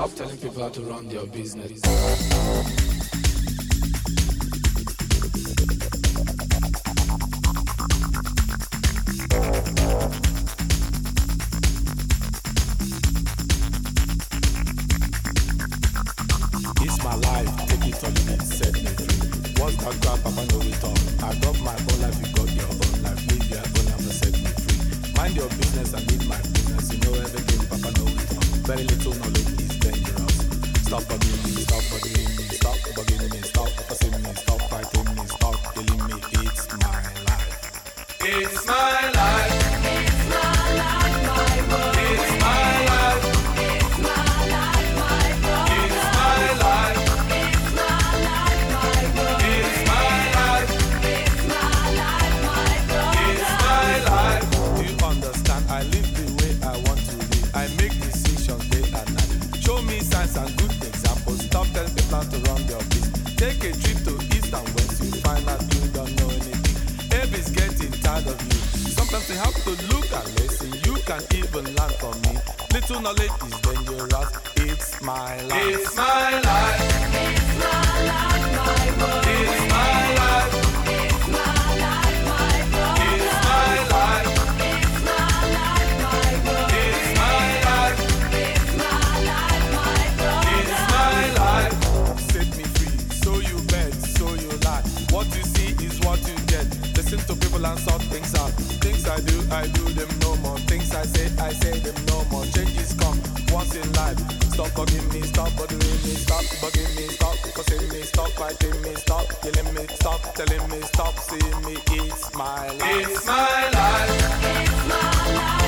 Stop telling people how to run their business. It's my life, take it or leave it, set me free. What's that crap, Papa know it all. I got my own life, you got your own life. Live your own life and set me free. Mind your business and lead my business. You know everything, Papa know it all. Very little knowledge is dangerous. Stop bugging me, stop bothering me, stop bugging me, stop fussing me, stop fighting me, stop killing me. It's my life. It's my life. It's my life, my world. It's my life. It's my life, my world. It's my life. It's my life, my world. It's my life. It's my life, my world. It's my life. Do you understand? I live the way I want to live. I make decisions day and night. Show me signs and good examples. Stop telling people how to run their business. Take a trip to east and west. You find out you don't know anything. Abe is getting tired of you. Sometimes you have to look and listen. You can even learn from me. Little knowledge is dangerous. It's my life. It's my life. It's my life, my world. It's my life. It's my life, my world. It's my life. It's my life, my world. It's my life. It's my life, my world. It's my life. Set me free. So you bet, so you lie. What you see is what you get. Listen to people and sort things out. Things I do them no more. Things I say them no more. Changes come once in life. Stop bugging me, stop bothering me, stop bugging me, stop fussing me, stop fighting me, stop killing me, stop telling me, stop seeing me. It's my life. It's my life. It's my life.